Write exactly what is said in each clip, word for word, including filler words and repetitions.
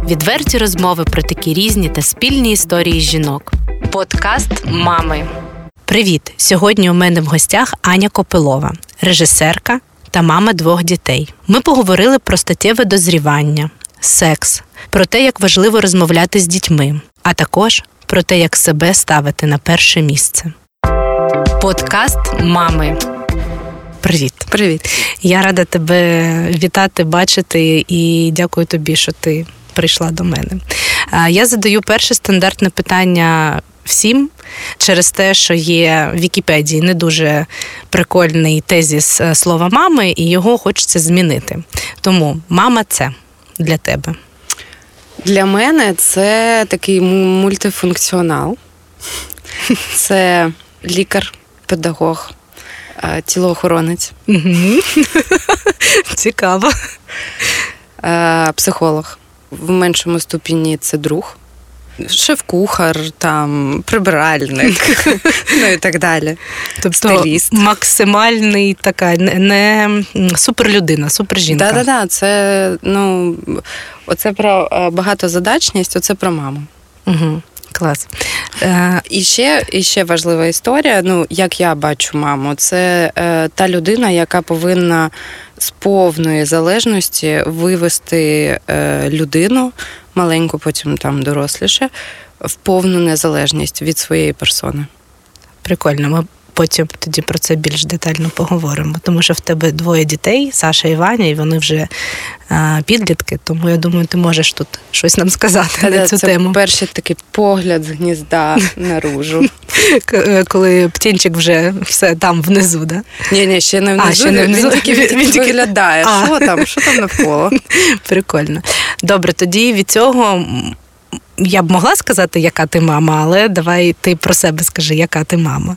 Відверті розмови про такі різні та спільні історії жінок. Подкаст «Мами». Привіт! Сьогодні у мене в гостях Аня Копилова, режисерка та мама двох дітей. Ми поговорили про статеве дозрівання, секс, про те, як важливо розмовляти з дітьми, а також про те, як себе ставити на перше місце. Подкаст «Мами». Привіт. Привіт. Я рада тебе вітати, бачити і дякую тобі, що ти прийшла до мене. Я задаю перше стандартне питання всім через те, що є в Вікіпедії не дуже прикольний тезіс слова «мами», і його хочеться змінити. Тому мама – це для тебе. Для мене це такий мультифункціонал. Це лікар, педагог, тілоохоронець. Цікаво. Психолог. В меншому ступені це друг. Шеф-кухар, там, прибиральник, ну і так далі. Тобто стиліст. Максимальний така, не суперлюдина, супержінка. Так-так-так, це, ну, оце про багатозадачність, оце про маму. Угу. Клас. І ще, і ще важлива історія, ну, як я бачу маму, це е, та людина, яка повинна з повної залежності вивести е, людину, маленьку, потім там доросліше, в повну незалежність від своєї персони. Прикольно. Ми потім тоді про це більш детально поговоримо, тому що в тебе двоє дітей, Саша і Ваня, і вони вже а, підлітки, тому я думаю, ти можеш тут щось нам сказати Та, на цю це тему. Це перший такий погляд з гнізда наружу. Коли птінчик вже все там внизу, да? Ні-ні, ще не внизу, а, ще не внизу. Він тільки, він тільки виглядає. А. Що там, що там навколо? Прикольно. Добре, тоді від цього я б могла сказати, яка ти мама, але давай ти про себе скажи, яка ти мама.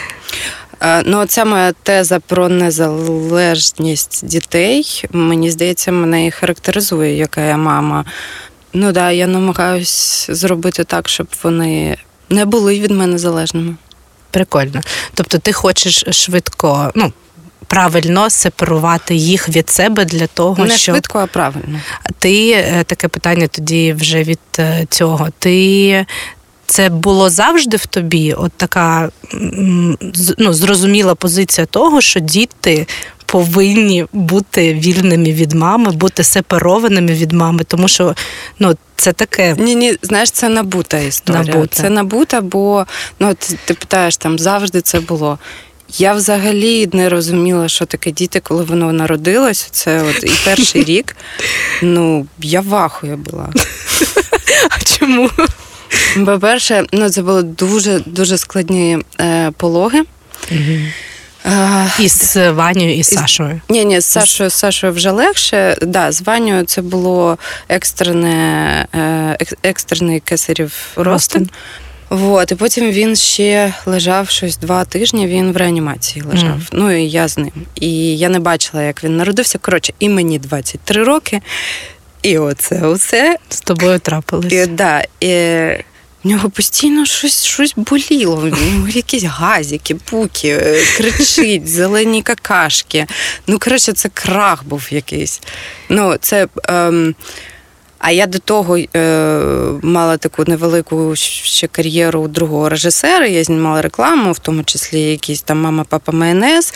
Ну, ця моя теза про незалежність дітей, мені здається, мене і характеризує, яка я мама. Ну, да, я намагаюсь зробити так, щоб вони не були від мене залежними. Прикольно. Тобто ти хочеш швидко, ну, правильно сепарувати їх від себе для того, не що... Не швидко, а правильно. Ти, таке питання тоді вже від цього, ти... Це було завжди в тобі, от така, ну, зрозуміла позиція того, що діти повинні бути вільними від мами, бути сепарованими від мами, тому що, ну, це таке... Ні-ні, знаєш, це набута історія. Набута. Це набута, бо, ну, ти, ти питаєш, там, завжди це було. Я взагалі не розуміла, що таке діти, коли воно народилось, це от і перший рік, ну, я в ахуї була. А чому? По-перше, ну, це були дуже-дуже складні е, пологи. Угу. Е, і з Ванею, і з Сашою? Ні, ні, з Сашою, з Сашою вже легше. Да, з Ванею це було екстрене, е, екстрений кесарів розтин. Вот, і потім він ще лежав щось два тижні, він в реанімації лежав. Mm. Ну, і я з ним. І я не бачила, як він народився. Коротше, і мені двадцять три роки. І оце, оце. З тобою трапилось. І, да, і в нього постійно щось, щось боліло. В нього якісь газики, пуки, кричить, зелені какашки. Ну, коротше, це крах був якийсь. Ну, це... Ем, а я до того е, мала таку невелику ще кар'єру другого режисера. Я знімала рекламу, в тому числі якісь там «Мама, папа, майонез».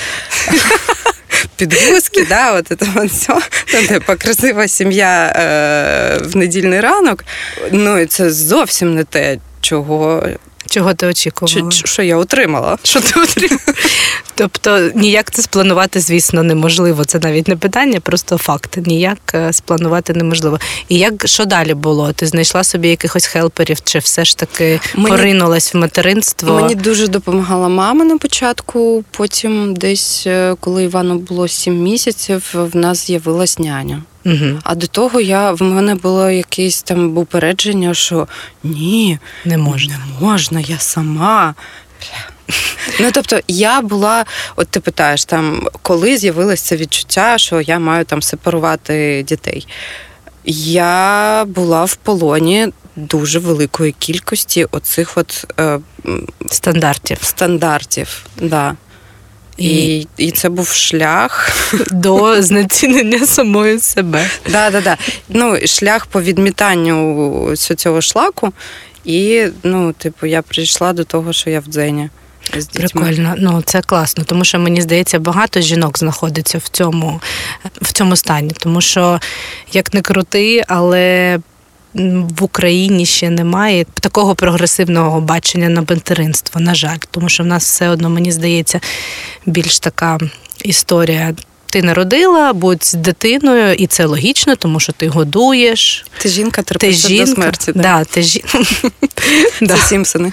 Підгузки, да, от це все. Типа красива сім'я е, в недільний ранок. Ну, і це зовсім не те, чого... Чого ти очікувала? Що, що я отримала. Що ти отримала? Тобто ніяк це спланувати, звісно, неможливо. Це навіть не питання, просто факт. Ніяк спланувати неможливо. І як, що далі було? Ти знайшла собі якихось хелперів, чи все ж таки мені, поринулась в материнство? Мені дуже допомагала мама на початку. Потім десь, коли Івану було сім місяців, в нас з'явилась няня. Угу. А до того я, в мене було якесь там упередження, що ні, не можна, не можна, я сама. Ну, тобто, я була, от ти питаєш, там, коли з'явилося це відчуття, що я маю там сепарувати дітей. Я була в полоні дуже великої кількості оцих от е, стандартів. Стандартів, да. І, і це був шлях до знецінення самої себе. Да, да, да. Ну, шлях по відмітанню цього шлаку. І, ну, типу, я прийшла до того, що я в дзені з дітьми. Прикольно. Ну, це класно, тому що, мені здається, багато жінок знаходиться в цьому, в цьому стані. Тому що, як не крути, але в Україні ще немає такого прогресивного бачення на материнство, на жаль. Тому що в нас все одно, мені здається, більш така історія. Ти народила, будь з дитиною, і це логічно, тому що ти годуєш. Ти жінка, терпиш до смерті. Да? Да, ти жін... Це Сімпсони.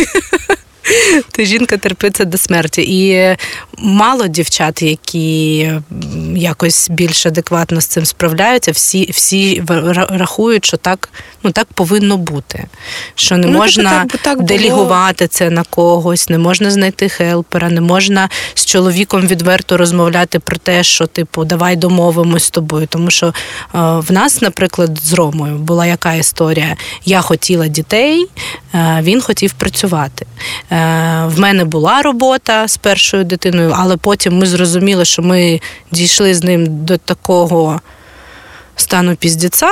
Ти жінка терпиться до смерті. І мало дівчат, які якось більш адекватно з цим справляються, всі, всі рахують, що так, ну, так повинно бути. Що не ну, можна так, так делегувати це на когось, не можна знайти хелпера, не можна з чоловіком відверто розмовляти про те, що, типу, давай домовимось з тобою. Тому що е, в нас, наприклад, з Ромою була яка історія? Я хотіла дітей, е, він хотів працювати. Е, в мене була робота з першою дитиною, але потім ми зрозуміли, що ми дійшли з ним до такого стану піздіця,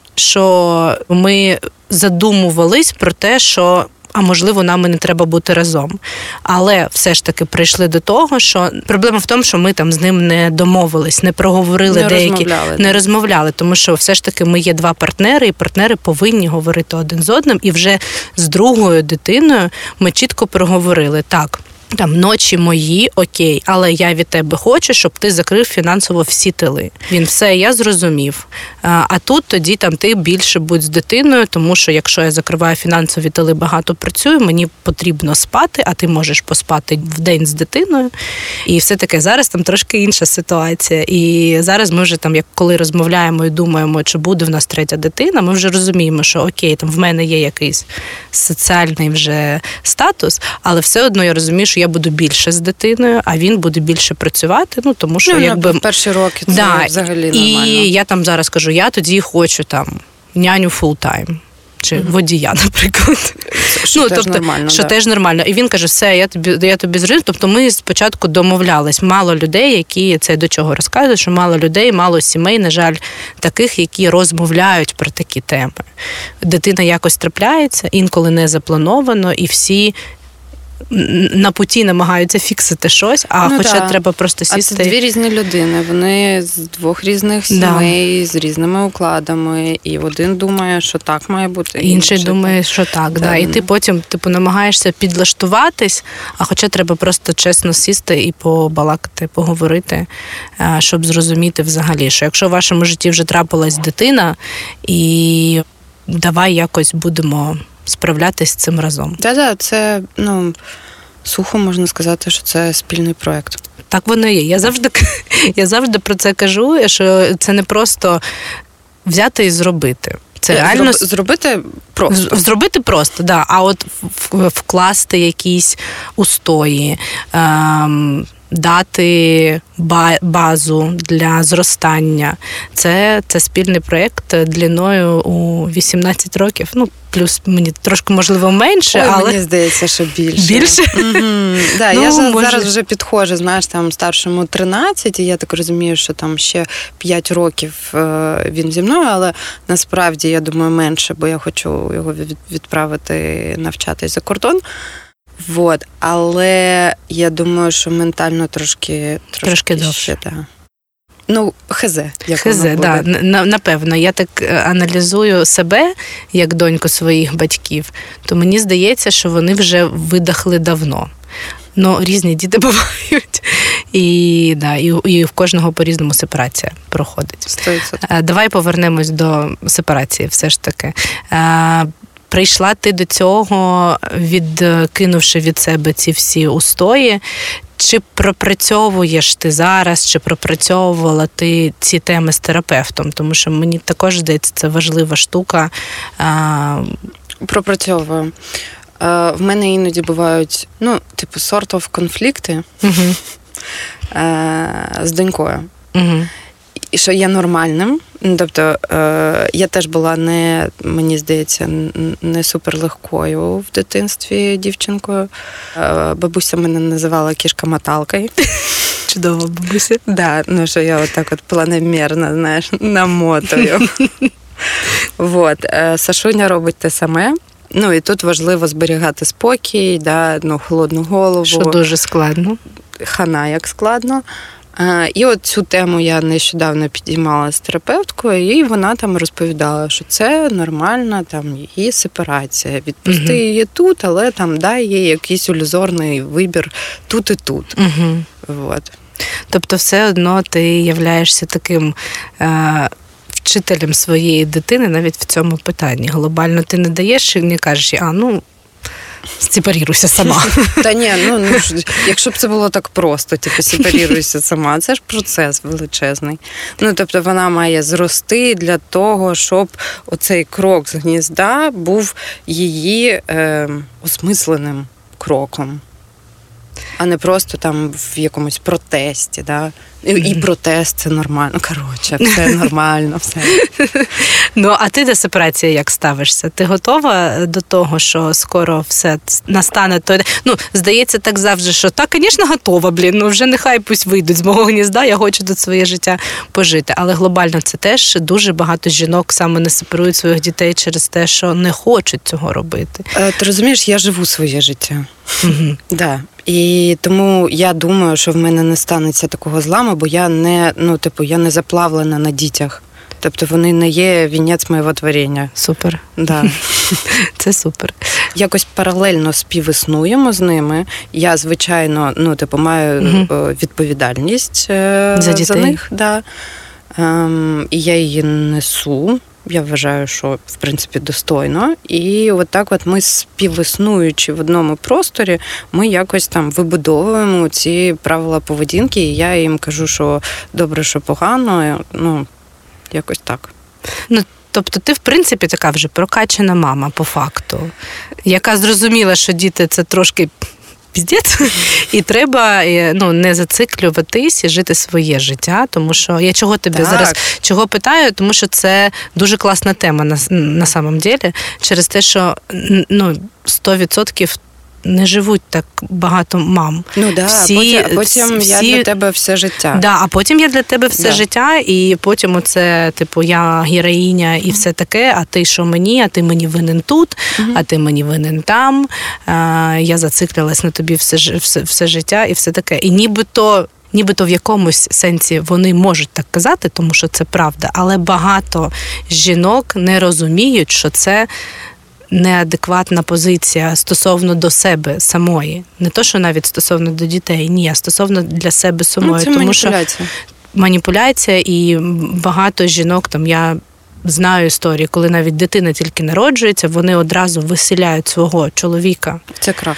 що ми задумувались про те, що а можливо, нам і не треба бути разом. Але все ж таки прийшли до того, що проблема в тому, що ми там з ним не домовились, не проговорили не деякі, розмовляли, не розмовляли, тому що все ж таки ми є два партнери, і партнери повинні говорити один з одним, і вже з другою дитиною ми чітко проговорили, так, там, ночі мої, окей, але я від тебе хочу, щоб ти закрив фінансово всі тили. Він все, я зрозумів. А, а тут тоді там ти більше будь з дитиною, тому що якщо я закриваю фінансові тили, багато працюю, мені потрібно спати, а ти можеш поспати вдень з дитиною. І все таке, зараз там трошки інша ситуація. І зараз ми вже там, як коли розмовляємо і думаємо, чи буде в нас третя дитина, ми вже розуміємо, що окей, там в мене є якийсь соціальний вже статус, але все одно я розумію, що я буду більше з дитиною, а він буде більше працювати, ну, тому що, ну, якби... в перші роки це да, взагалі нормально. І я там зараз кажу, я тоді хочу там няню фулл-тайм. Чи mm-hmm. водія, наприклад. Що, ну, теж, тобто, нормально, що да. теж нормально. І він каже, все, я тобі, я тобі зрив. Тобто ми спочатку домовлялись. Мало людей, які, це до чого розказують, що мало людей, мало сімей, на жаль, таких, які розмовляють про такі теми. Дитина якось трапляється, інколи не заплановано, і всі на путі намагаються фіксити щось, а ну, хоча да. треба просто сісти. А це дві різні людини, вони з двох різних сімей, да. з різними укладами, і один думає, що так має бути. Інший, інший думає, що так, да. да. І ти потім типу, намагаєшся підлаштуватись, а хоча треба просто чесно сісти і побалакати, поговорити, щоб зрозуміти взагалі, що якщо в вашому житті вже трапилась дитина, і давай якось будемо справлятись з цим разом. Так-так, це, ну, сухо можна сказати, що це спільний проєкт. Так воно і є. Я завжди, я завжди про це кажу, що це не просто взяти і зробити. Це Зроб, реально... Зробити просто. Зробити просто, да. А от вкласти якісь устої, ем, дати базу для зростання. Це, це спільний проєкт длиною у вісімнадцять років. Ну, плюс мені трошки, можливо, менше, Ой, але... мені здається, що більше. Більше? Mm-hmm. Да, ну, я ж може... зараз вже підходжу, знаєш, там старшому тринадцять, і я так розумію, що там ще п'ять років він зі мною, але насправді, я думаю, менше, бо я хочу його відправити навчатись за кордон. Вот. Але я думаю, що ментально трошки трошки, трошки довше. Да. Ну, хезе. Хезе, так, да, напевно. Я так аналізую себе, як доньку своїх батьків, то мені здається, що вони вже видохли давно. Ну, різні діти бувають. І, да, і, і в кожного по-різному сепарація проходить. сто відсотків. Давай повернемось до сепарації все ж таки. Прийшла ти до цього, відкинувши від себе ці всі устої. Чи пропрацьовуєш ти зараз, чи пропрацьовувала ти ці теми з терапевтом? Тому що мені також здається, це важлива штука. Пропрацьовую. В мене іноді бувають, ну, типу, sort of конфлікти uh-huh. з донькою. Uh-huh. і що є нормальним. Тобто я теж була не, мені здається, не суперлегкою в дитинстві дівчинкою. Бабуся мене називала кішка-моталкою. Чудово, бабуся. Да, ну що я отак от планомірно, знаєш, намотую. Вот. Сашуня робить те саме. Ну, і тут важливо зберігати спокій, да, ну, холодну голову. Що дуже складно. Хана, як складно. І от цю тему я нещодавно підіймала з терапевткою, і вона там розповідала, що це нормальна там її сепарація. Відпусти угу. її тут, але там дай їй якийсь ілюзорний вибір тут і тут. Угу. Вот. Тобто все одно ти являєшся таким е- вчителем своєї дитини навіть в цьому питанні. Глобально ти не даєш і не кажеш, а ну, сепаріруйся сама. Та ні, ну, ну якщо б це було так просто, типу, сепаріруйся сама, це ж процес величезний. Ну, тобто вона має зрости для того, щоб оцей крок з гнізда був її е, осмисленим кроком, а не просто там в якомусь протесті, да? І, і протест – це нормально. Коротше, все нормально, все. Ну, а ти до сепарації як ставишся? Ти готова до того, що скоро все настане той... Ну, здається, так завжди, що так, звісно, готова, блін, ну вже нехай пусть вийдуть з мого гнізда, я хочу тут своє життя пожити. Але глобально це теж дуже багато жінок саме не сепарують своїх дітей через те, що не хочуть цього робити. Ти розумієш, я живу своє життя. Угу. Да. І тому я думаю, що в мене не станеться такого зламу, бо я не, ну, типу, я не заплавлена на дітях. Тобто вони не є вінець моєго творіння. Супер. Да. Це супер. Якось паралельно співіснуємо з ними. Я, звичайно, ну, типу, маю угу. відповідальність за, за них. Да. Ем, і я її несу. Я вважаю, що, в принципі, достойно. І от так от ми, співіснуючи в одному просторі, ми якось там вибудовуємо ці правила поведінки, і я їм кажу, що добре, що погано, ну, якось так. Ну, тобто ти, в принципі, така вже прокачана мама, по факту, яка зрозуміла, що діти – це трошки піздець, і треба, ну, не зациклюватись і жити своє життя, тому що я чого тобі так. зараз чого питаю, тому що це дуже класна тема на, на самом деле, через те, що, ну, сто відсотків не живуть так багато мам. Ну да, всі, а потім, а потім всі, я для тебе все життя. Да, а потім я для тебе все да. життя, і потім оце, типу, я героїня і все таке, а ти що мені, а ти мені винен тут, угу. а ти мені винен там, а, я зациклилась на тобі все, все, все життя і все таке. І нібито Нібито в якомусь сенсі вони можуть так казати, тому що це правда, але багато жінок не розуміють, що це неадекватна позиція стосовно до себе самої. Не то, що навіть стосовно до дітей, ні, а стосовно для себе самої. Ну, це тому маніпуляція. Що маніпуляція, і багато жінок, там я знаю історії, коли навіть дитина тільки народжується, вони одразу виселяють свого чоловіка це крах.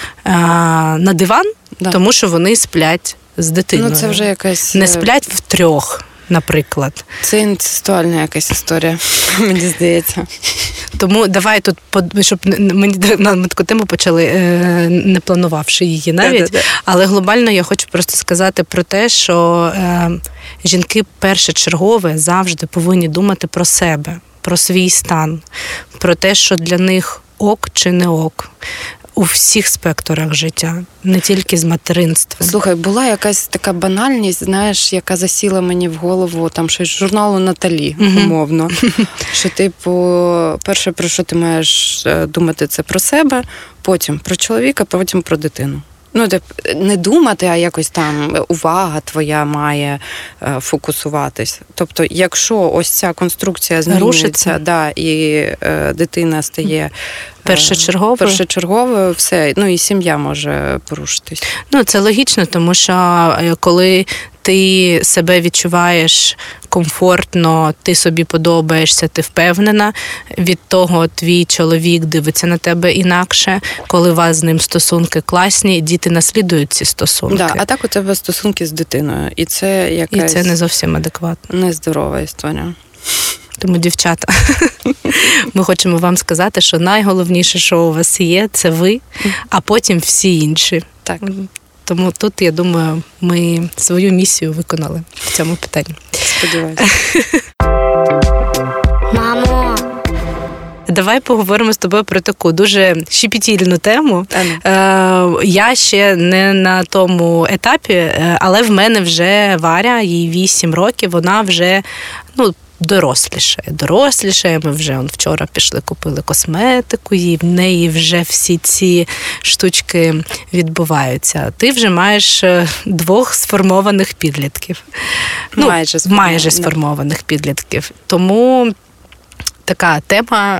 на диван, да. тому що вони сплять з дитиною. Ну, це вже якась... Не сплять втрьох, наприклад. Це інцестуальна якась історія, мені здається. Тому давай тут, щоб мені на таку тему почали, не планувавши її навіть, да, да, да. але глобально я хочу просто сказати про те, що е, жінки першочергове завжди повинні думати про себе, про свій стан, про те, що для них ок чи не ок. У всіх спектрах життя, не тільки з материнством. Слухай, була якась така банальність, знаєш, яка засіла мені в голову, там щось з журналу Наталі, mm-hmm. умовно. Що, типу, перше, про що ти маєш думати, це про себе, потім про чоловіка, потім про дитину. Ну, не думати, а якось там увага твоя має фокусуватись. Тобто, якщо ось ця конструкція змінюється, да, і е, дитина стає першочерговою, першочерговою, все, ну і сім'я може порушитись. Ну, це логічно, тому що коли ти себе відчуваєш комфортно, ти собі подобаєшся, ти впевнена, від того твій чоловік дивиться на тебе інакше, коли у вас з ним стосунки класні, діти наслідують ці стосунки. Да, а так у тебе стосунки з дитиною, і це якась... І це не зовсім адекватно. Нездорова історія. Тому, дівчата, ми хочемо вам сказати, що найголовніше, що у вас є, це ви, а потім всі інші. Так. Тому тут, я думаю, ми свою місію виконали в цьому питанні. Сподіваюся. Мамо! Давай поговоримо з тобою про таку дуже щепетільну тему. Е, я ще не на тому етапі, але в мене вже Варя, їй вісім років, вона вже, ну, дорослішає. Дорослішає, ми вже он, вчора пішли, купили косметику, і в неї вже всі ці штучки відбуваються. Ти вже маєш двох сформованих підлітків. Ну, майже сформованих, майже сформованих підлітків. Тому така тема,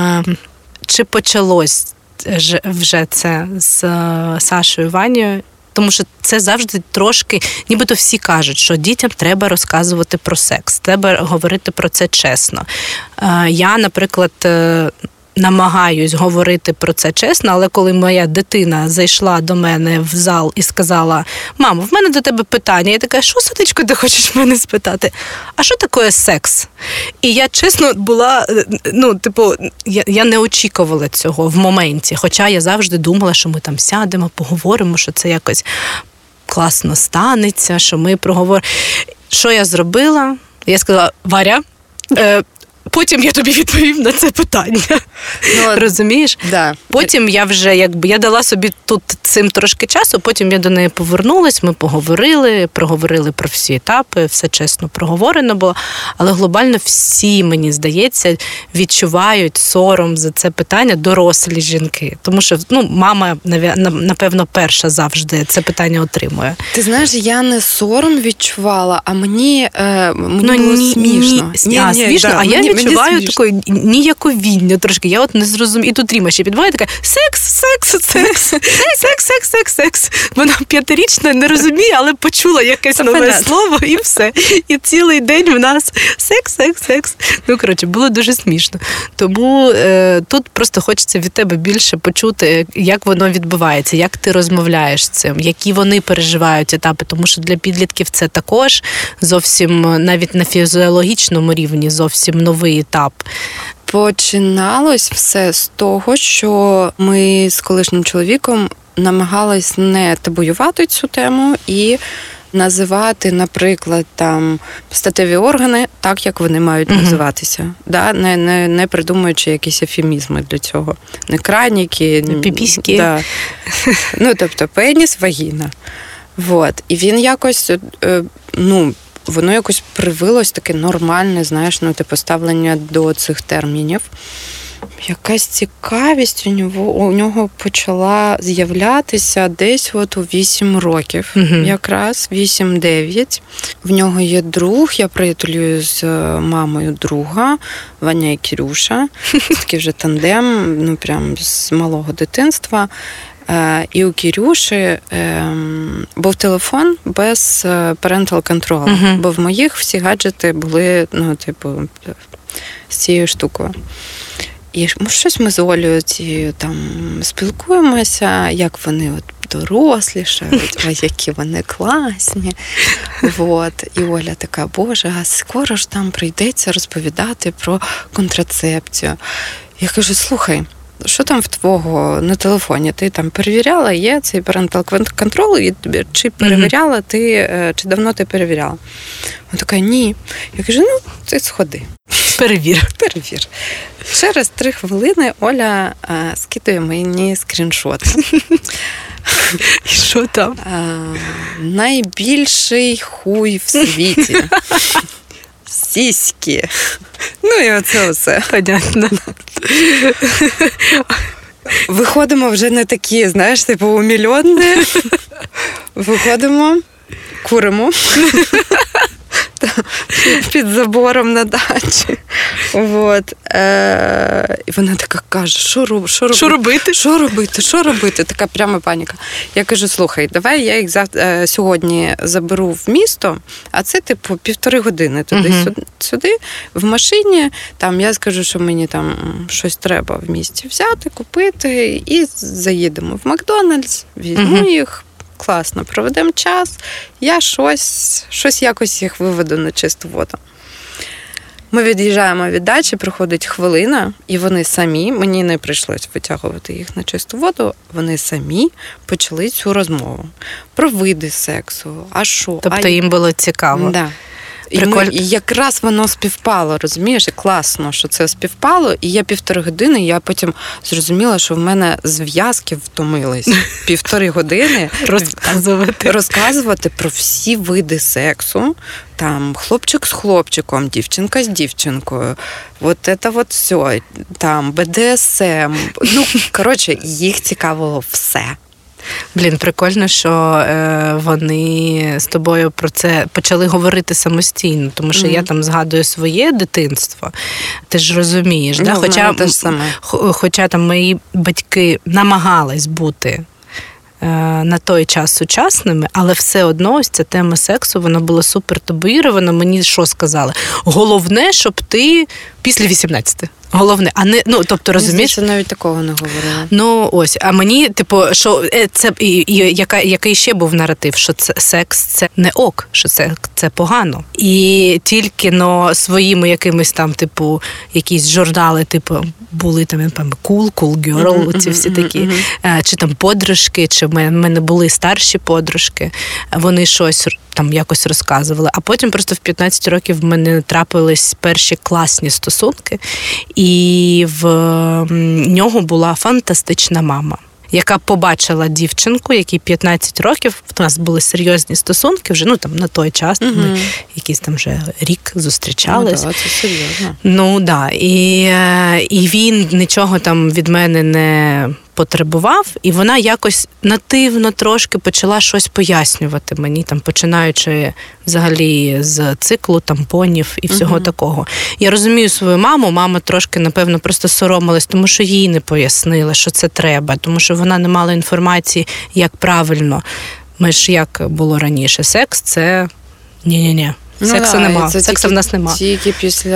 чи почалось вже це з Сашою Ванією? Тому що це завжди трошки, нібито всі кажуть, що дітям треба розказувати про секс, треба говорити про це чесно. Я, наприклад, намагаюсь говорити про це чесно, але коли моя дитина зайшла до мене в зал і сказала: «Мамо, в мене до тебе питання». Я така: «Що, сонечко, ти хочеш мене спитати? А що таке секс?» І я, чесно, була, ну, типу, я, я не очікувала цього в моменті, хоча я завжди думала, що ми там сядемо, поговоримо, що це якось класно станеться, що ми проговоримо. Що я зробила? Я сказала: «Варя, е, потім я тобі відповім на це питання». Ну, розумієш? Да. Потім я вже, якби, я дала собі тут цим трошки часу, потім я до неї повернулась, ми поговорили, проговорили про всі етапи, все чесно проговорено було, але глобально всі, мені здається, відчувають сором за це питання, дорослі жінки. Тому що, ну, мама, напевно, перша завжди це питання отримує. Ти знаєш, я не сором відчувала, а мені, е, мені ну, було ні, смішно. Ні, а, ні, смішно, да, а я мені, відчуваю мені таке ніяковіння трошки. Я от не зрозумію. І тут Ріма ще підбуває така: секс, секс, секс, секс, секс, секс, секс. Вона п'ятирічна, не розуміє, але почула якесь це нове фанат. Слово і все. І цілий день в нас секс, секс, секс. Ну, коротше, було дуже смішно. Тому е, тут просто хочеться від тебе більше почути, як воно відбувається, як ти розмовляєш з цим, які вони переживають етапи, тому що для підлітків це також зовсім, навіть на фізіологічному рівні, зовсім новий етап. Починалось все з того, що ми з колишнім чоловіком намагались не табуювати цю тему і називати, наприклад, там статеві органи так, як вони мають uh-huh. називатися. Да? Не, не, не придумуючи якісь ефемізми для цього. Не краніки, піпіськи. Да. Ну, тобто пеніс, вагіна. Вот. І він якось, ну, воно якось привилось таке нормальне, знаєш, ну, типу, ставлення до цих термінів. Якась цікавість у нього, у нього почала з'являтися десь от у вісім років, uh-huh. якраз вісім-дев'ять. В нього є друг, я приятелюю з мамою друга, Ваня і Кірюша. Такий вже тандем, ну, прям з малого дитинства. І у Кірюші е, був телефон без parental control, uh-huh. бо в моїх всі гаджети були, ну, типу, з цією штукою. І щось ми з Олею ці, там спілкуємося, як вони от дорослішають, а які вони класні. Вот. І Оля така: «Боже, а скоро ж там прийдеться розповідати про контрацепцію». Я кажу: «Слухай, що там в твого на телефоні? Ти там перевіряла, є цей parental control, чи перевіряла ти, чи давно ти перевіряла?» Вона така: «Ні». Я кажу: «Ну, ти сходи. Перевір. Перевір». Через три хвилини Оля а, скидує мені скріншот. І що там? А, найбільший хуй в світі. Сіськи. Ну і оце все. Понятно. Виходимо вже не такі, знаєш, типу умільонні. Виходимо, куримо. Під забором на дачі. Вот. Е- і вона така каже: що, роб- що робити? Що робити? Що робити? Що робити? Така пряма паніка. Я кажу: «Слухай, давай я їх зав- е- сьогодні заберу в місто, а це, типу, півтори години туди-сюди, uh-huh. в машині. Там я скажу, що мені там щось треба в місті взяти, купити, і заїдемо в Макдональдс, візьму uh-huh. їх, класно, проведемо час, я щось, щось якось їх виведу на чисту воду». Ми від'їжджаємо від дачі, проходить хвилина, і вони самі, мені не прийшлось витягувати їх на чисту воду, вони самі почали цю розмову про види сексу, а що. Тобто а... їм було цікаво. Да. І, ми, і якраз воно співпало, розумієш? І класно, що це співпало. І я півтори години, я потім зрозуміла, що в мене зв'язки втомились. Півтори години розказувати. розказувати про всі види сексу. Там хлопчик з хлопчиком, дівчинка з дівчинкою. От це от все. Там бе де ес ем. Ну, коротше, їх цікавило все. Блін, прикольно, що е, вони з тобою про це почали говорити самостійно, тому що mm-hmm. я там згадую своє дитинство. Ти ж розумієш, ну, да? Хоча, те ж саме. хоча там мої батьки намагались бути е, на той час сучасними, але все одно ось ця тема сексу, вона була супер табуїрована. Мені що сказали? Головне, щоб ти після вісімнадцяти. Головне, а не, ну, тобто, розумієш? Я навіть такого не говорила. Ну, ось, а мені, типу, що це, і, і яка, який ще був наратив, що це, секс – це не ок, що це, це погано. І тільки, но своїми якимись там, типу, якісь журнали, типу, були там, там, Cool, Cool Girl, mm-hmm, ці всі такі, mm-hmm. чи там подружки, чи в мене були старші подружки, вони щось там якось розказували. А потім просто в п'ятнадцять років в мене трапились перші класні стосунки, і в нього була фантастична мама, яка побачила дівчинку, якій п'ятнадцять років, в нас були серйозні стосунки вже, ну там на той час, угу. ми якийсь там вже рік зустрічались. Ну, да, це серйозно. Ну, да, і, і він нічого там від мене не потребував, і вона якось нативно трошки почала щось пояснювати мені, там, починаючи взагалі з циклу тампонів і всього uh-huh. такого. Я розумію свою маму, мама трошки, напевно, просто соромилась, тому що їй не пояснили, що це треба, тому що вона не мала інформації, як правильно. Ми ж як було раніше, секс – це ні-ні-ні. Сексу ну, нема, це сексу тільки, в нас нема. Тільки після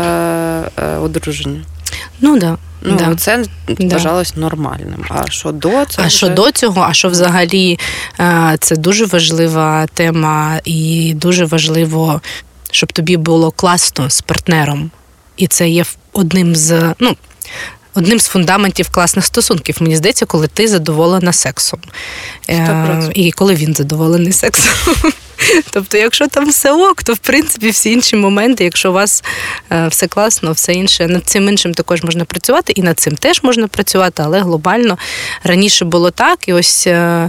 е, одруження. Ну, да. Ну, да. це да. вважалось нормальним. А що до цього? А вже... що до цього, а що взагалі це дуже важлива тема і дуже важливо, щоб тобі було класно з партнером. І це є одним з, ну, одним з фундаментів класних стосунків. Мені здається, коли ти задоволена сексом. сто відсотків. І коли він задоволений сексом. Тобто, якщо там все ок, то, в принципі, всі інші моменти, якщо у вас е, все класно, все інше, над цим іншим також можна працювати, і над цим теж можна працювати, але глобально раніше було так, і ось е,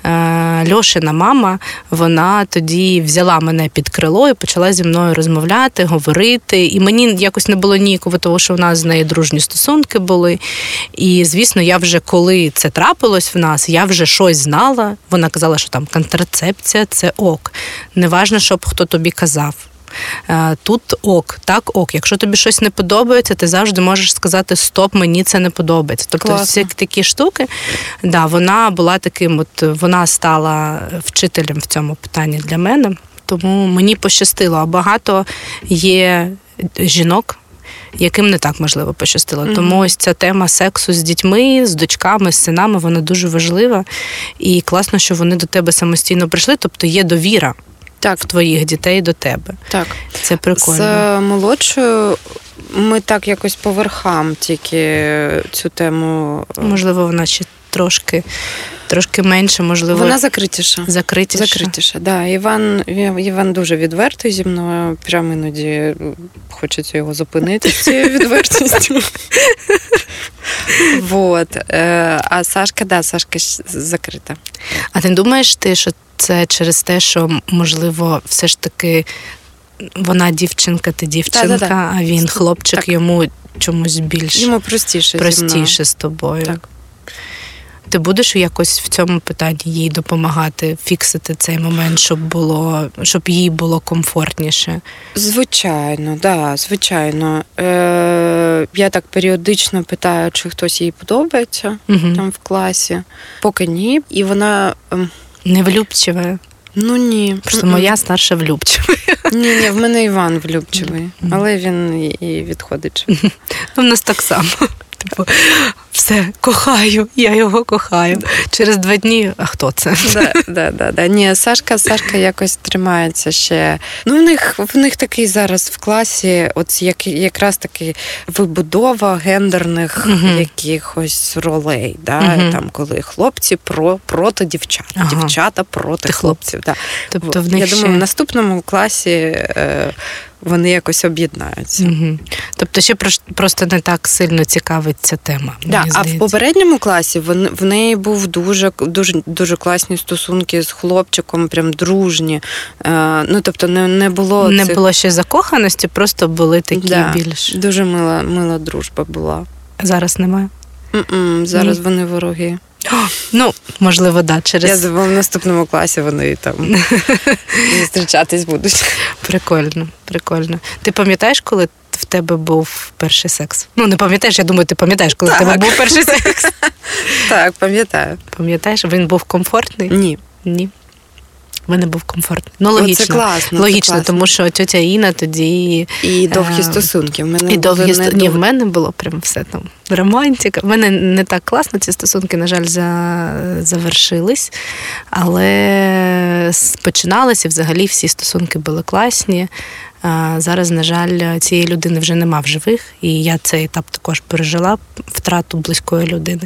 е, Льошина мама, вона тоді взяла мене під крило і почала зі мною розмовляти, говорити, і мені якось не було ніяково, тому що в нас з нею дружні стосунки були, і, звісно, я вже, коли це трапилось в нас, я вже щось знала, вона казала, що там контрацепція – це ок. Неважно, щоб хто тобі казав. Тут ок, так ок. Якщо тобі щось не подобається, ти завжди можеш сказати стоп, мені це не подобається. Тобто класно. Всі такі штуки, да, вона була таким, от вона стала вчителем в цьому питанні для мене. Тому мені пощастило. А багато є жінок, яким не так, можливо, пощастило. Mm-hmm. Тому ось ця тема сексу з дітьми, з дочками, з синами, вона дуже важлива. І класно, що вони до тебе самостійно прийшли, тобто є довіра так. в твоїх дітей до тебе. Так. Це прикольно. З молодшою ми так якось по верхам тільки цю тему... Можливо, вона ще трошки... Трошки менше, можливо... Вона закритіша. Закритіша. Закритіша, да. Іван, Іван дуже відвертий зі мною. Прямо іноді хочеться його зупинити з цією відвертістю. Вот. А Сашка, да, Сашка закрита. А ти думаєш ти, що це через те, що, можливо, все ж таки вона дівчинка, ти дівчинка, Да-да-да. а він хлопчик, так. йому чомусь більш... Йому простіше Простіше з тобою. Так. Ти будеш якось в цьому питанні їй допомагати, фіксити цей момент, щоб було, щоб їй було комфортніше? Звичайно, да, звичайно. Е, я так періодично питаю, чи хтось їй подобається угу. там в класі. Поки ні. І вона... Не влюбчива? Ну, ні. Просто моя старша влюбчива. Ні, ні, в мене Іван влюбчивий, але він і відходить. Ну, в нас так само. Типу, все, кохаю, я його кохаю. Через два дні, а хто це? Да, да, да, да. Ні, Сашка, Сашка якось тримається ще. Ну, в них, в них такий зараз в класі, от як, якраз таки вибудова гендерних uh-huh. якихось ролей, да? uh-huh. там, коли хлопці про, проти дівчат, ага. дівчата проти Ти хлопців. Да. Тобто в них Я ще... думаю, в наступному класі е, вони якось об'єднаються. Угу. Тобто ще просто не так сильно цікавить ця тема. Да, а в попередньому класі в, в неї був дуже, дуже, дуже класні стосунки з хлопчиком, прям дружні. Е, ну, тобто не, не було... Не цих... було ще закоханості, просто були такі да, більш... дуже мила, мила дружба була. Зараз немає? Mm-mm, зараз Ні. вони вороги. Ну, можливо, да, через... Я думала, в наступному класі вони там зустрічатись будуть. Прикольно, прикольно. Ти пам'ятаєш, коли в тебе був перший секс? Ну, не пам'ятаєш, я думаю, ти пам'ятаєш, коли так. в тебе був перший секс. Так, пам'ятаю. Пам'ятаєш? Він був комфортний? Ні. Ні. В мене був комфортний. Ну, логічно. Це класно. Логічно, це тому що тьотя Інна тоді... І довгі е... стосунки. В мене і довгі ст... Ні, в мене було прям все там. Романтика. В мене не так класно ці стосунки, на жаль, за... завершились. Але починалися, взагалі всі стосунки були класні. А зараз, на жаль, цієї людини вже нема в живих, і я цей етап також пережила, втрату близької людини.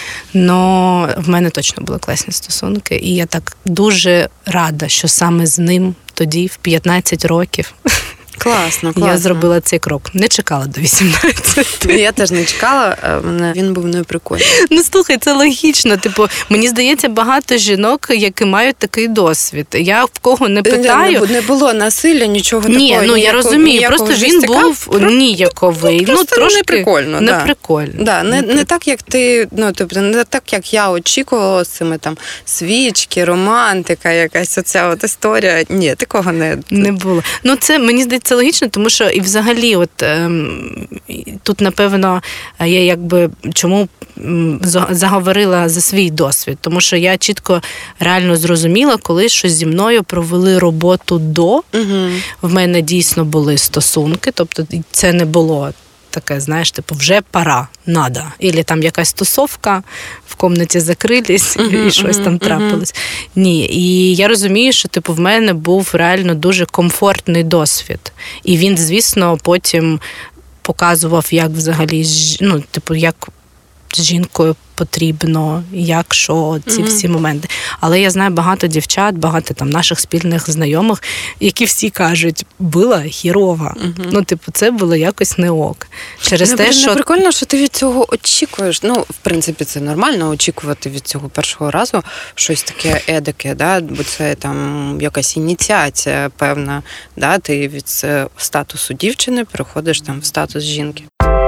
Но в мене точно були класні стосунки, і я так дуже рада, що саме з ним тоді, в п'ятнадцять років, Класно, класно. я зробила цей крок. Не чекала до вісімнадцяти. Я теж не чекала, він був неприкольний. Ну, слухай, це логічно. Типу, мені здається, багато жінок, які мають такий досвід. Я в кого не питаю... Не, не було насилля, нічого Ні, такого. Ні, ну я розумію, просто він був про... ніяковий. Ну, ну, трошки неприкольно. Неприкольно. Да. Да, не, не так, як ти, ну, тобто, не так, як я очікувала з цими там свічки, романтика, якась оця от історія. Ні, такого не... Не було. Ну, це, мені здається, це логічно, тому що і взагалі, от ем, тут, напевно, я якби чому заговорила за свій досвід, тому що я чітко реально зрозуміла, коли щось зі мною провели роботу до, угу. в мене дійсно були стосунки, тобто це не було таке, знаєш, типу, вже пора, надо. Ілі там якась тусовка, в комнаті закрились, uh-huh, і щось uh-huh, там трапилось. Uh-huh. Ні, і я розумію, що, типу, в мене був реально дуже комфортний досвід. І він, звісно, потім показував, як взагалі, ну, типу, як з жінкою потрібно, як що, ці mm-hmm. всі моменти. Але я знаю багато дівчат, багато там наших спільних знайомих, які всі кажуть, була хірова. Mm-hmm. Ну, типу, це було якось не ок. Через не, те, що... Прикольно, що ти від цього очікуєш. Ну, в принципі, це нормально очікувати від цього першого разу щось таке едике, да? Бо це там якась ініціація певна. Да? Ти від статусу дівчини переходиш там в статус жінки.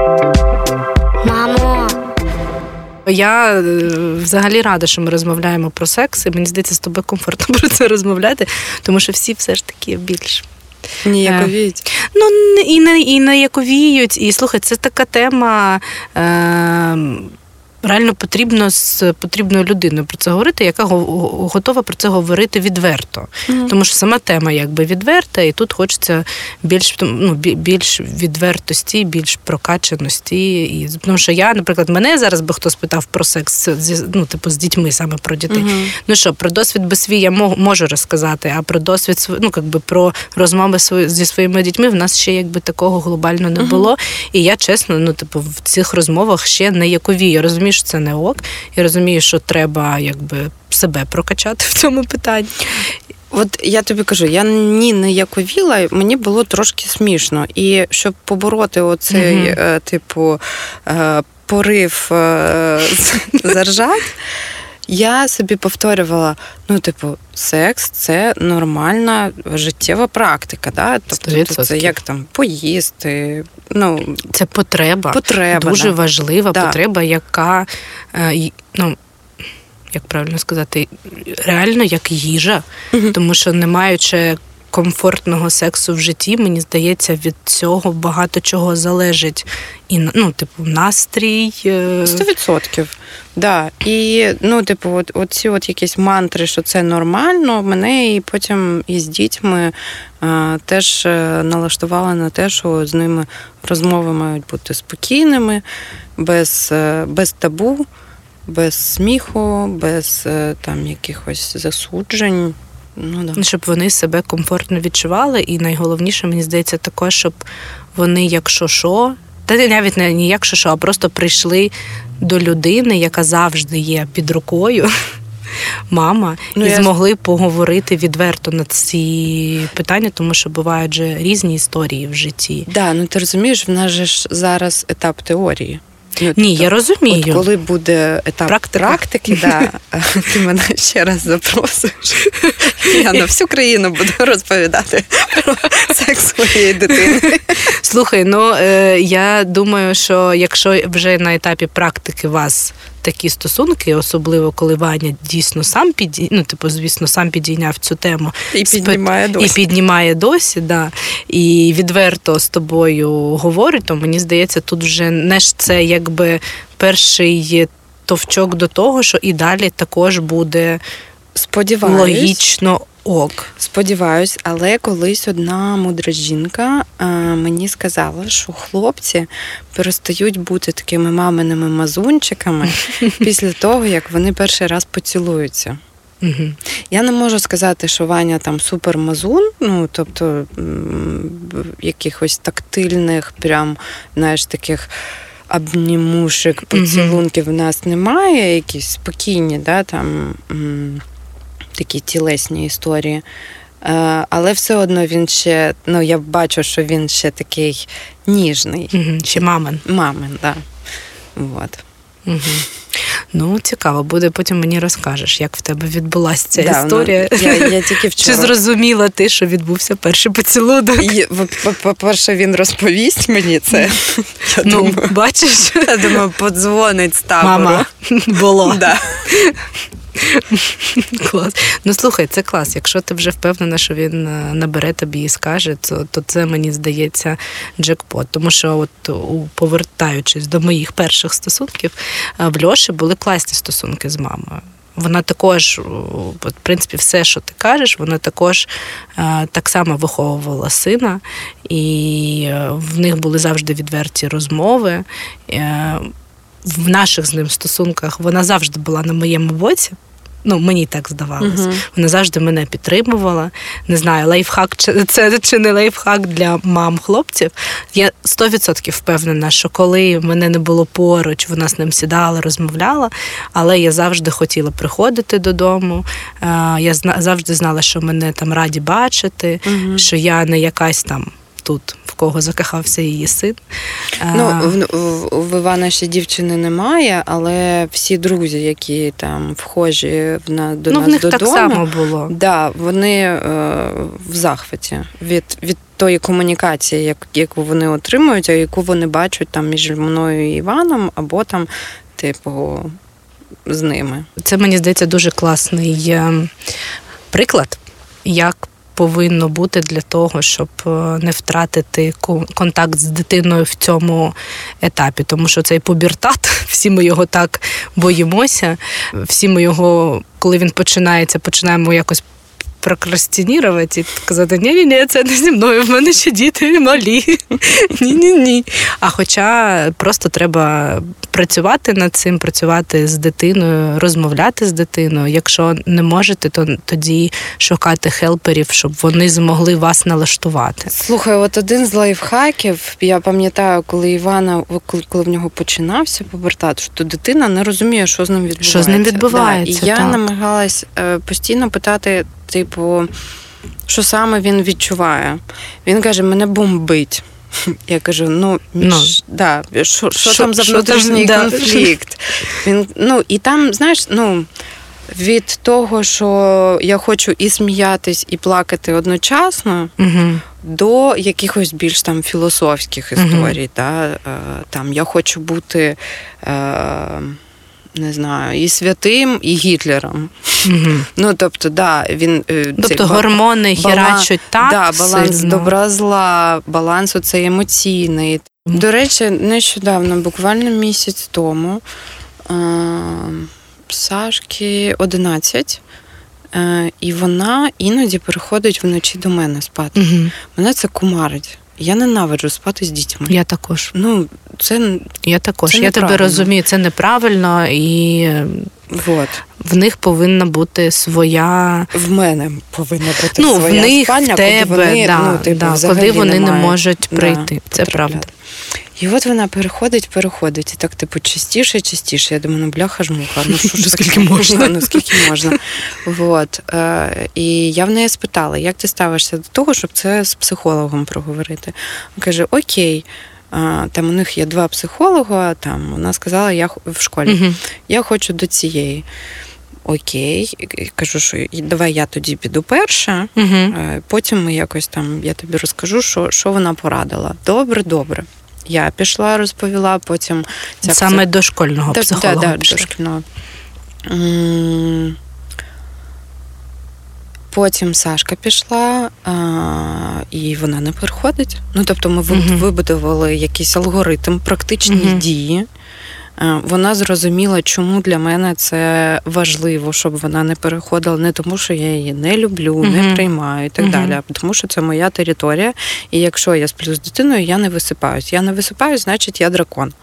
Мамо! Я взагалі рада, що ми розмовляємо про секс, і мені здається, з тобою комфортно про це розмовляти, тому що всі все ж таки більш... Ніяковіють. Ну, і не, і не яковіють. І, слухай, це така тема... Е- Реально потрібно з потрібною людиною про це говорити, яка готова про це говорити відверто. Mm. Тому що сама тема якби відверта, і тут хочеться більш, ну, більш відвертості, більш прокачаності. І, тому що я, наприклад, мене зараз би хто спитав про секс, ну, типу, з дітьми, саме про дітей. Mm-hmm. Ну що, про досвід би свій я можу розказати, а про досвід, ну, якби про розмови зі своїми дітьми в нас ще якби такого глобально не було. Mm-hmm. І я, чесно, ну, типу, в цих розмовах ще не яковію. Розумію, що це не ок. Я розумію, що треба якби себе прокачати в цьому питанні. От я тобі кажу, я ні не яковіла, мені було трошки смішно. І щоб побороти оцей, mm-hmm. типу, порив заржать, я собі повторювала, ну, типу, секс – це нормальна життєва практика, да? Тобто це як там поїсти, ну... Це потреба, потреба дуже да. важлива да. потреба, яка, ну, як правильно сказати, реально як їжа, угу. тому що не маючи комфортного сексу в житті, мені здається, від цього багато чого залежить. І, ну, типу, настрій. Сто відсотків. Да. І, ну, типу, от, от ці от якісь мантри, що це нормально, мене і потім із дітьми а, теж налаштували на те, що з ними розмови мають бути спокійними, без, без табу, без сміху, без там якихось засуджень. Ну, да. Щоб вони себе комфортно відчували, і найголовніше, мені здається, також, щоб вони, якщо що, та навіть не ніяк що, а просто прийшли до людини, яка завжди є під рукою, мама, ну, і я... змогли поговорити відверто на ці питання, тому що бувають же різні історії в житті. Так, да, ну ти розумієш, в нас же ж зараз етап теорії. Ну, Ні, я розумію. От коли буде етап Практика. практики, да, ти мене ще раз запросиш. Я на всю країну буду розповідати про секс своєї дитини. Слухай, ну я думаю, що якщо вже на етапі практики вас такі стосунки, особливо коли Ваня дійсно сам підійняв, ну, типу, звісно, сам підійняв цю тему. І піднімає досі. І піднімає досі, да. І відверто з тобою говорить, то мені здається, тут вже не ж це якби перший товчок до того, що і далі також буде Сподіваюсь. логічно ок. Сподіваюсь, але колись одна мудра жінка а, мені сказала, що хлопці перестають бути такими маминими мазунчиками після того, як вони перший раз поцілуються. Угу. Я не можу сказати, що Ваня там супермазун, ну, тобто якихось тактильних, прям, знаєш, таких обнімушек, поцілунків в нас немає, якісь спокійні, да, там... такі тілесні історії. Але все одно він ще, ну, я бачу, що він ще такий ніжний. Угу, ще мамин. Мамин, так. Да. Вот. Угу. Ну, цікаво, буде, потім мені розкажеш, як в тебе відбулася ця да, історія. Ну, я, я тільки вчора... Чи зрозуміла ти, що відбувся перший поцілунок? По-перше, він розповість мені це. Я ну, думаю, бачиш? Я думаю, подзвонить з табору. Мама, було. Да. Клас. Ну, слухай, це клас. Якщо ти вже впевнена, що він набере тобі і скаже, то, то це, мені здається, джекпот. Тому що, от, повертаючись до моїх перших стосунків, в Льоші були класні стосунки з мамою. Вона також, в принципі, все, що ти кажеш, вона також так само виховувала сина, і в них були завжди відверті розмови. В наших з ним стосунках вона завжди була на моєму боці. Ну, мені так здавалось. Uh-huh. Вона завжди мене підтримувала. Не знаю, лайфхак, це чи не лайфхак для мам хлопців. Я сто відсотків впевнена, що коли мене не було поруч, вона з ним сідала, розмовляла, але я завжди хотіла приходити додому. Я завжди знала, що мене там раді бачити, uh-huh. що я не якась там тут, в кого закохався її син. Ну, в, в, в Івана ще дівчини немає, але всі друзі, які там вхожі на, до ну, нас в них додому, так само було. Да, вони е, в захваті від, від тої комунікації, як, яку вони отримують, а яку вони бачать там між мною і Іваном, або там, типу, з ними. Це, мені здається, дуже класний приклад, як повинно бути для того, щоб не втратити контакт з дитиною в цьому етапі. Тому що цей пубертат, всі ми його так боїмося, всі ми його, коли він починається, починаємо якось прокрастинувати і казати, ні-ні-ні, це не зі мною, в мене ще діти малі. Ні-ні-ні. А хоча просто треба працювати над цим, працювати з дитиною, розмовляти з дитиною. Якщо не можете, то тоді шукати хелперів, щоб вони змогли вас налаштувати. Слухай, от один з лайфхаків, я пам'ятаю, коли Івана, коли в нього починався пубертат, що дитина не розуміє, що з ним відбувається. Що з ним відбувається, да. І я так. намагалась постійно питати, типу, що саме він відчуває. Він каже, мене бомбить. Я кажу, ну, ну ш, да, що, що там за внутрішній там, конфлікт? Да. Він, ну, і там, знаєш, ну, від того, що я хочу і сміятись, і плакати одночасно, угу. до якихось більш там філософських історій. Угу. Да? Там, я хочу бути... Е, не знаю, і святим, і Гітлером. Угу. Ну, тобто, да, він... Тобто цей, гормони бала... херачуть так да, баланс сильно. добра-зла, баланс оцей емоційний. Mm. До речі, нещодавно, буквально місяць тому, е- Сашки одинадцять, е- і вона іноді переходить вночі до мене спати. Угу. Мене це кумарить. Я ненавиджу спати з дітьми. Я також. Ну, це Я також. Це Я тебе розумію, це неправильно, і вот. В них повинна бути своя... В мене повинна бути ну, своя в них, спальня, в тебе, коли вони, да, ну, типу, да, коли вони не, не можуть прийти. Да, це правда. І от вона переходить, переходить, і так, типу, частіше, частіше. Я думаю, ну, бляха-жмуха, ну, що ж скільки можна? Ну, скільки можна. Вот. І я в неї спитала, як ти ставишся до того, щоб це з психологом проговорити? Вона каже, окей, там у них є два психолога, там, вона сказала, я в школі, угу. я хочу до цієї. Окей, кажу, що давай я тоді піду перша, угу. потім ми якось там, я тобі розкажу, що, що вона порадила. Добре, добре. Я пішла, розповіла, потім... Ця Саме до школьного психолога. Так, да, да, до шкільного. Потім Сашка пішла, а, і вона не переходить. Ну, тобто ми uh-huh. вибудували якийсь алгоритм, практичні uh-huh. дії. А, вона зрозуміла, чому для мене це важливо, щоб вона не переходила. Не тому, що я її не люблю, uh-huh. не приймаю і так uh-huh. далі, а тому, що це моя територія. І якщо я сплю з дитиною, я не висипаюсь. Я не висипаюсь, значить я дракон.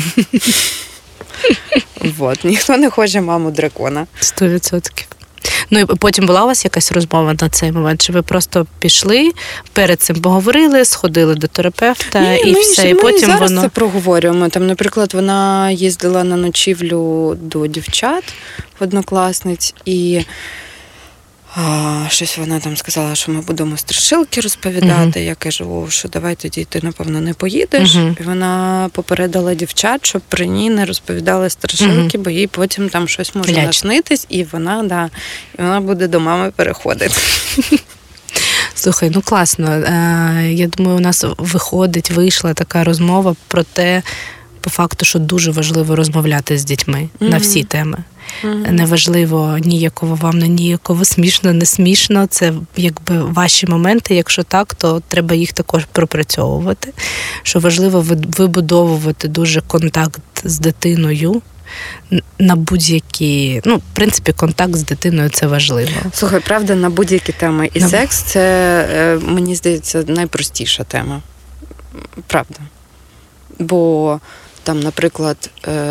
Вот. Ніхто не хоче маму дракона. Сто відсотків. Ну і потім була у вас якась розмова на цей момент? Чи ви просто пішли, перед цим поговорили, сходили до терапевта Ні, і ми, все, ми і потім зараз воно... це проговорюємо. Там, наприклад, вона їздила на ночівлю до дівчат, однокласниць, і а, щось вона там сказала, що ми будемо страшилки розповідати. Uh-huh. Я кажу, що давай тоді ти, напевно, не поїдеш. Uh-huh. І вона попередила дівчат, щоб при ній не розповідали страшилки, uh-huh. бо їй потім там щось може Ляч. наснитись, і вона, да, і вона буде до мами переходити. Слухай, ну класно. Я думаю, у нас виходить, вийшла така розмова про те, по факту, що дуже важливо розмовляти з дітьми mm-hmm. на всі теми. Mm-hmm. Неважливо ніяково вам, не ніяково, смішно, не смішно. Це якби ваші моменти. Якщо так, то треба їх також пропрацьовувати. Що важливо вибудовувати дуже контакт з дитиною на будь-які... Ну, в принципі, контакт з дитиною – це важливо. Слухай, правда, на будь-які теми. І no. секс – це, мені здається, найпростіша тема. Правда. Бо там, наприклад,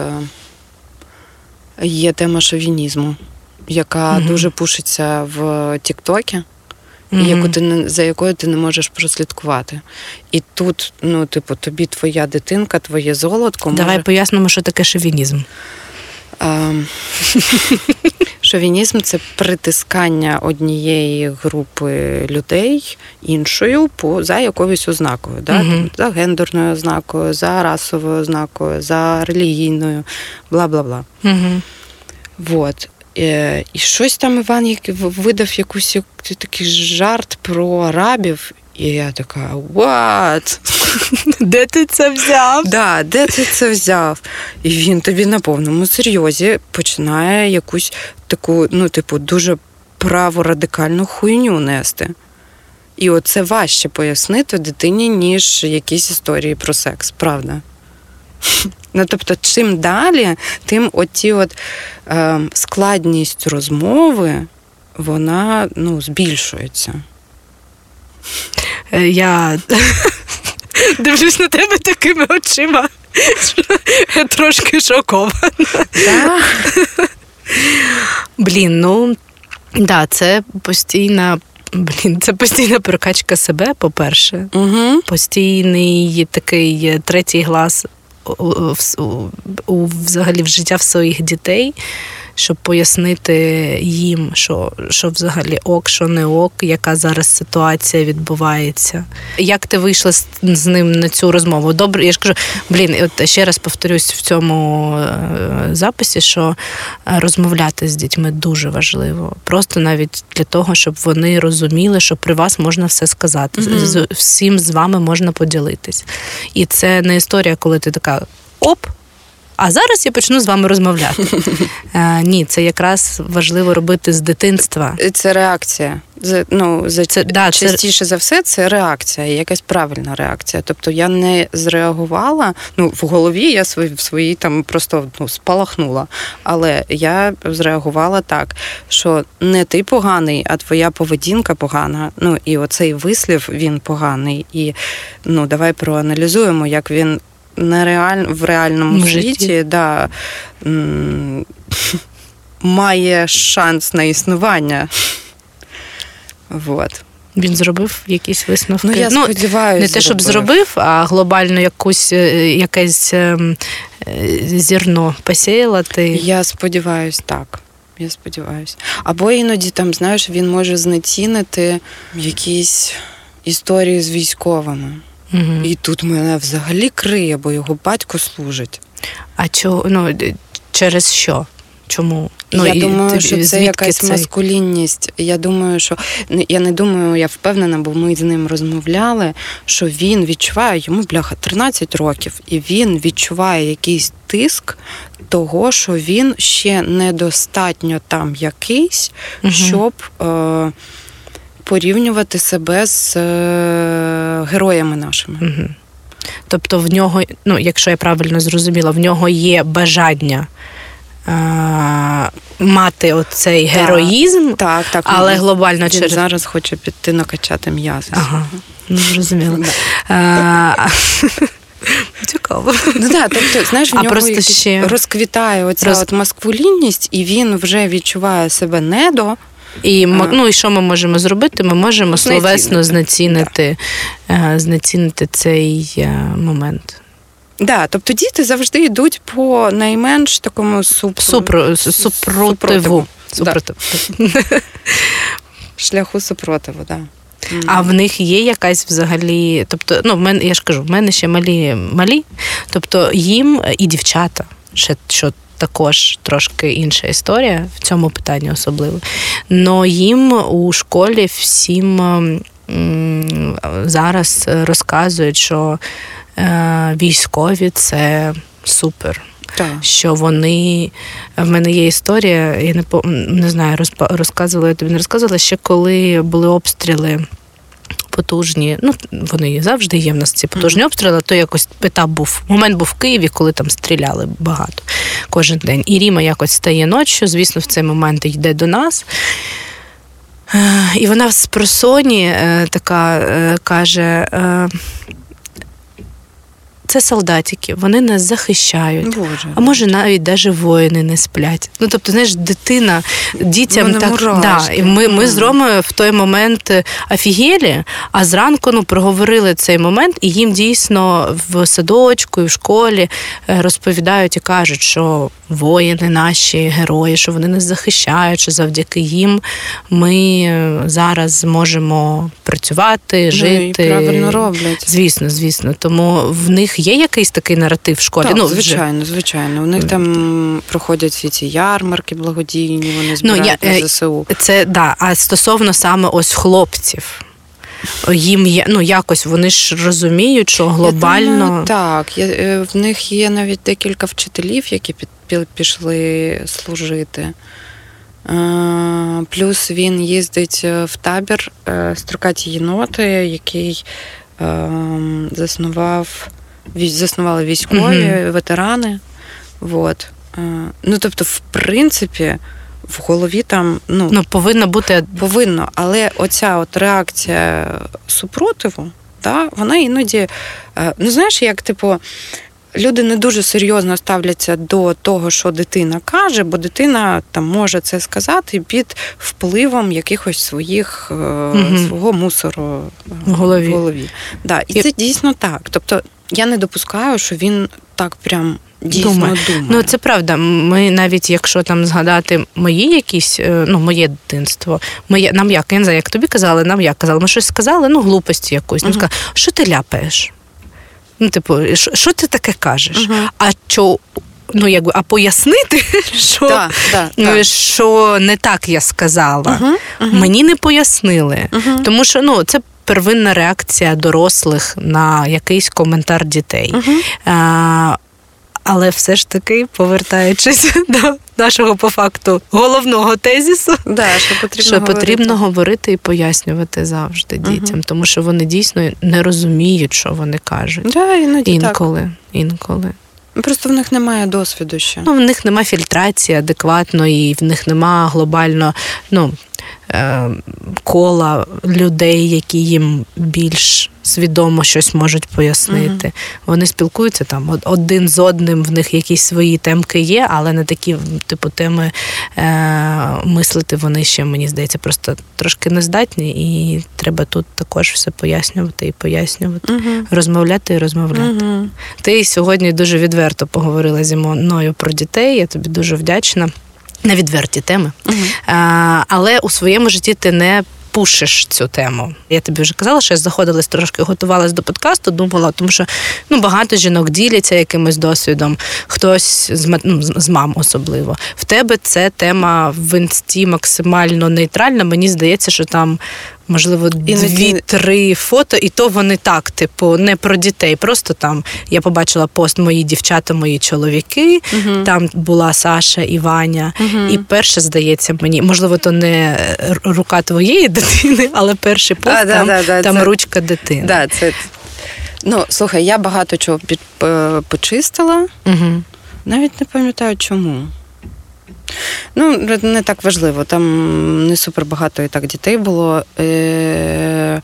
є тема шовінізму, яка mm-hmm. дуже пушиться в Тік-Токі, mm-hmm. яку ти не, за якою ти не можеш прослідкувати. І тут, ну, типу, тобі твоя дитинка, твоє золотко може... Давай пояснимо, що таке шовінізм. А, шовінізм – це притискання однієї групи людей іншою по, за якоюсь ознакою. Да? Uh-huh. За гендерною ознакою, за расовою ознакою, за релігійною, бла-бла-бла. Uh-huh. Вот. І, і щось там Іван видав якусь такий жарт про арабів, і я така, what? Де ти це взяв? Да, де ти це взяв? І він тобі на повному серйозі починає якусь таку, ну, типу, дуже праворадикальну хуйню нести. І оце важче пояснити дитині, ніж якісь історії про секс, правда? Ну, тобто, чим далі, тим оті от е, складність розмови, вона, ну, збільшується. Я дивлюсь на тебе такими очима, що я трошки шокована. Да? Блін, ну, да, це постійна, блін, це постійна прокачка себе, по-перше. Угу. Постійний такий третій глас у, у, у, взагалі в життя в своїх дітей, щоб пояснити їм, що, що взагалі ок, що не ок, яка зараз ситуація відбувається. Як ти вийшла з, з ним на цю розмову? Добре, я ж кажу, блін, от ще раз повторюсь в цьому записі, що розмовляти з дітьми дуже важливо. Просто навіть для того, щоб вони розуміли, що при вас можна все сказати. Mm-hmm. З, всім з вами можна поділитись. І це не історія, коли ти така, оп, а зараз я почну з вами розмовляти. Е, ні, це якраз важливо робити з дитинства. Це реакція. Ну, за, це, да, частіше це... за все, це реакція, якась правильна реакція. Тобто я не зреагувала, ну, в голові я свої, в своїй там просто ну, спалахнула. Але я зреагувала так, що не ти поганий, а твоя поведінка погана. Ну, і оцей вислів, він поганий. І, ну, давай проаналізуємо, як він нереаль... в реальному в світі, да, м- має шанс на існування. Вот. Він зробив якісь висновки. Ну, я ну, сподіваюся, не те, щоб зробив. зробив, а глобально якусь, якесь зерно посіяла ти. Я сподіваюся, так. Я сподіваюся. Або іноді, там, знаєш, він може знецінити якісь історії з військовими. Угу. І тут мене взагалі криє, бо його батько служить. А чого, ну, через що? Чому? Ну, я і, думаю, ти, що це якась цей? маскулінність. Я думаю, що я не думаю, я впевнена, бо ми з ним розмовляли, що він відчуває, йому, бляха, тринадцять років, і він відчуває якийсь тиск того, що він ще недостатньо там якийсь, угу. щоб е, порівнювати себе з е, героями нашими. Угу. Тобто в нього, ну, якщо я правильно зрозуміла, в нього є бажання А, мати оцей так, героїзм, так, так, але він, глобально він через... зараз хоче піти накачати м'язи. Ага, ну, зрозуміло. а, цікаво. Ну, да, тобто, знаєш, в а нього ще... розквітає оця Роз... от маскулінність, і він вже відчуває себе недо. І, ну, і що ми можемо зробити? Ми можемо словесно знецінити, да. знецінити цей момент. Да, тобто діти завжди йдуть по найменш такому суп... Супро... супротиву. Супротиву. Да. Шляху супротиву, так. Да. А в них є якась взагалі, тобто, ну, в мене, я ж кажу, в мене ще малі, малі, тобто їм і дівчата, ще, що також трошки інша історія в цьому питанні особливо, но їм у школі всім м, зараз розказують, що військові – це супер. Так. Що вони... В мене є історія, я не, не знаю, розказувала, я тобі не розказувала, ще коли були обстріли потужні, ну, вони завжди є в нас ці потужні mm-hmm. обстріли, то якось етап був, момент був в Києві, коли там стріляли багато кожен день. І Ріма якось стає ночі, звісно, в цей момент йде до нас. І вона з просоні така каже... Це солдатики, вони нас захищають. Боже. А може навіть даже воїни не сплять. Ну, тобто, знаєш, дитина, дітям вони так... Да, і ми, ми з Ромою в той момент офігели, а зранку, ну, проговорили цей момент, і їм дійсно в садочку і в школі розповідають і кажуть, що воїни наші, герої, що вони нас захищають, що завдяки їм ми зараз зможемо працювати, жити. Ну, і правильно роблять. Звісно, звісно. Тому в них є якийсь такий наратив в школі? Так, ну, звичайно, вже... звичайно. У них там проходять всі ці ярмарки благодійні, вони збирають ну, я, на ЗСУ. Це, да, а стосовно саме ось хлопців, їм є, ну, якось вони ж розуміють, що глобально... Я думаю, так, я, в них є навіть декілька вчителів, які під, пішли служити. Плюс він їздить в табір «Строкаті єноти», який заснував заснували військові, uh-huh. ветерани. Вот. Ну, тобто, в принципі, в голові там... Ну, ну повинно бути... Повинно, але оця от реакція супротиву, да, вона іноді... Ну, знаєш, як, типу, люди не дуже серйозно ставляться до того, що дитина каже, бо дитина там може це сказати під впливом якихось своїх, uh-huh. свого мусору в голові. В голові. Да, і, і це дійсно так. Тобто, я не допускаю, що він так прям дійсно думає. думає. Ну, це правда. Ми навіть, якщо там згадати мої якісь, ну, моє дитинство, моє, нам як, я не знаю, як тобі казали, нам як казали, ми щось сказали, ну, глупості якусь. Uh-huh. Ну, сказали, що ти ляпаєш? Ну, типу, що ти таке кажеш? Uh-huh. А що, ну, якби, а пояснити, що, да, да, да. що не так я сказала. Uh-huh. Uh-huh. Мені не пояснили. Uh-huh. Тому що, ну, це первинна реакція дорослих на якийсь коментар дітей. Uh-huh. А, Але все ж таки, повертаючись до нашого по факту головного тезису, да, що потрібно, що говорити. потрібно говорити і пояснювати завжди дітям, угу. тому що вони дійсно не розуміють, що вони кажуть. Да, іноді інколи, так. інколи. Просто в них немає досвіду ще. Ну, в них немає фільтрації адекватної, в них немає глобально, ну, кола людей, які їм більш свідомо щось можуть пояснити. Uh-huh. Вони спілкуються там один з одним, в них якісь свої темки є, але на такі, типу, теми е- мислити вони ще, мені здається, просто трошки не здатні, і треба тут також все пояснювати і пояснювати. Uh-huh. Розмовляти і розмовляти. Uh-huh. Ти сьогодні дуже відверто поговорила зі мною про дітей, я тобі дуже вдячна. На відверті теми. Uh-huh. А, але у своєму житті ти не пушиш цю тему. Я тобі вже казала, що я заходилась трошки, готувалась до подкасту, думала, тому що ну, багато жінок діляться якимось досвідом, хтось з, ну, з мам особливо. В тебе це тема в інсті максимально нейтральна. Мені здається, що там можливо, дві-три фото, і то вони так, типу, не про дітей. Просто там я побачила пост «Мої дівчата, мої чоловіки», uh-huh. там була Саша і Ваня. Uh-huh. І перше, здається, мені, можливо, то не рука твоєї дитини, але перший пост, а, там, да, да, там це... ручка дитини. Да, це... Ну, слухай, я багато чого під... почистила, uh-huh. навіть не пам'ятаю, чому. Ну, не так важливо, там не супер багато і так дітей було. Е-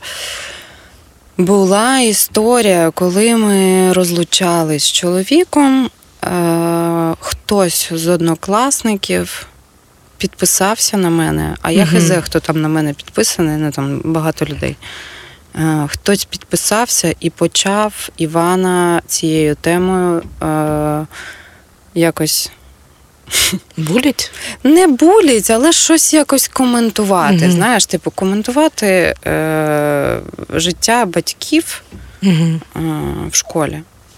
була історія, коли ми розлучались з чоловіком, е- хтось з однокласників підписався на мене, а я угу. хз, хто там на мене підписаний, ну там багато людей. Е- хтось підписався і почав Івана цією темою е- якось... Булять? Не булять, але щось якось коментувати. Mm-hmm. Знаєш, типу, коментувати е- життя батьків mm-hmm. е- в школі.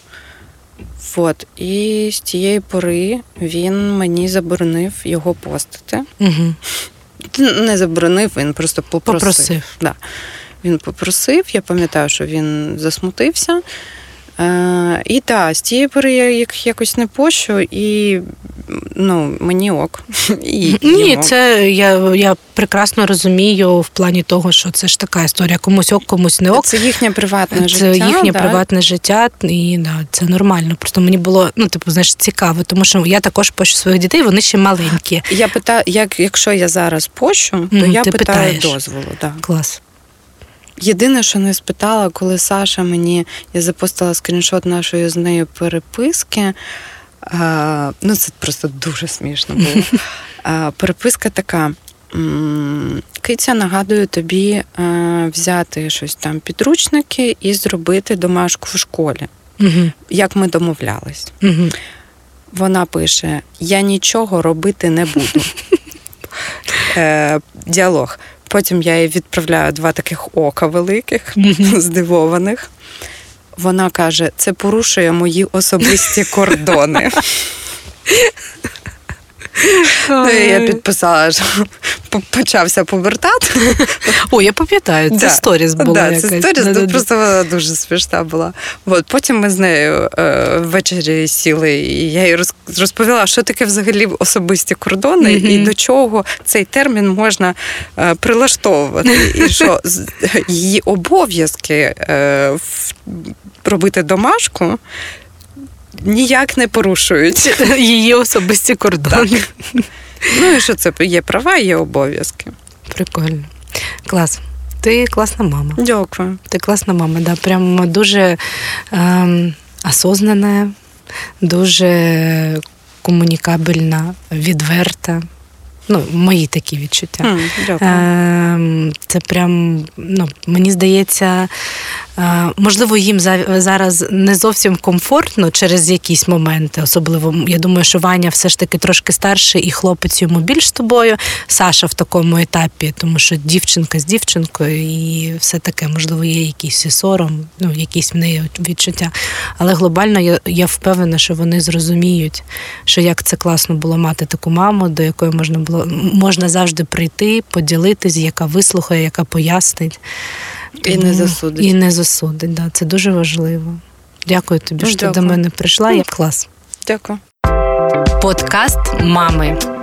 От. І з тієї пори він мені заборонив його постити. Mm-hmm. Не заборонив, він просто попросив. Попросив. Да. Він попросив, я пам'ятаю, що він засмутився. Е, і так, з тієї пори я їх якось не пощу, і ну, мені ок. І, Ні, і це я, я прекрасно розумію в плані того, що це ж така історія, комусь ок, комусь не ок. Це їхнє приватне це життя. Це їхнє да? приватне життя, і да, це нормально. Просто мені було, ну, типу, знаєш, цікаво, тому що я також пощу своїх дітей, вони ще маленькі. Я питаю, як, якщо я зараз пощу, то mm, я питаю питаєш. дозволу. Да. Клас. Єдине, що не спитала, коли Саша мені, я запостила скріншот нашої з нею переписки, а, ну це просто дуже смішно було. А, переписка така: Киця, нагадую тобі а, взяти щось там підручники і зробити домашку в школі, угу. як ми домовлялись. Угу. Вона пише: я нічого робити не буду. е, діалог. Потім я їй відправляю два таких ока великих, mm-hmm. здивованих. Вона каже, це порушує мої особисті кордони. Ну, і я підписала, що почався пубертат. О, я пам'ятаю, це да. сторіс була да, якась. Це сторіс, ну, просто вона дуже смішна була. От, потім ми з нею е, ввечері сіли, і я їй розповіла, що таке взагалі особисті кордони, mm-hmm. і до чого цей термін можна е, прилаштовувати. І що її обов'язки е, в, робити домашку ніяк не порушують її особисті кордони. Так. Ну і що це є права, є обов'язки. Прикольно. Клас. Ти класна мама. Дякую. Ти класна мама, да. Прям дуже ем, осознана, дуже комунікабельна, відверта. Ну, мої такі відчуття. Mm, дякую. Е, це прям, ну, мені здається, е, можливо, їм за, зараз не зовсім комфортно через якісь моменти. Особливо, я думаю, що Ваня все ж таки трошки старший і хлопець йому більш з тобою. Саша в такому етапі, тому що дівчинка з дівчинкою і все таке, можливо, є якийсь і сором, ну, якісь в неї відчуття. Але глобально я, я впевнена, що вони зрозуміють, що як це класно було мати таку маму, до якої можна було можна завжди прийти, поділитись, яка вислухає, яка пояснить. І не засудить. І не засудить, да. Це дуже важливо. Дякую тобі, ну, що дякую. Ти до мене прийшла. Я клас. Дякую. Подкаст «Мами».